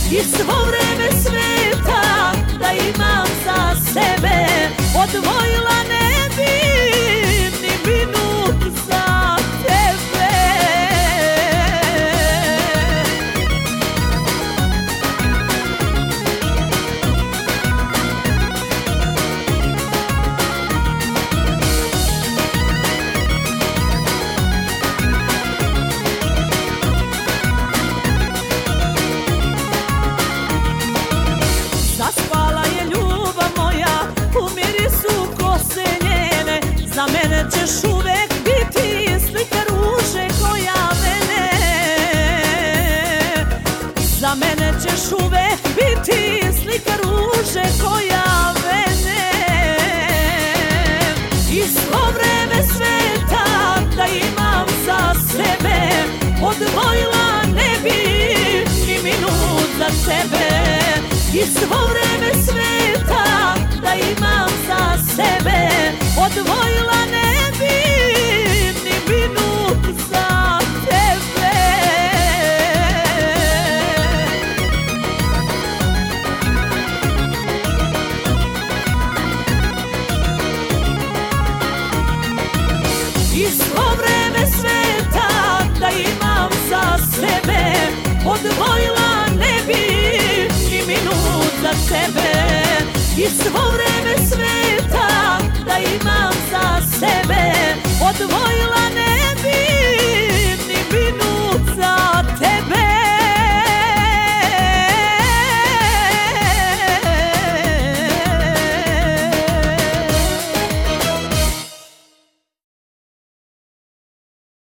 i svo vreme sveta da imam za sebe, odvojila ne bi ni minut za tebe. Zaspala je ljubav moja u mirisu kose njene, za mene ćeš uvek biti slika ruže koja vene. Za mene ćeš uvek biti slika ruže koja vene. I svo vreme sveta da imam za sebe, odvojila ne bi ni minut za tebe. I svo vreme sveta da imam za sebe, odvojila ne bi ni minut za tebe. I svo vreme sveta da imam za sebe, odvojila ne bi ni minut za tebe. I svo vreme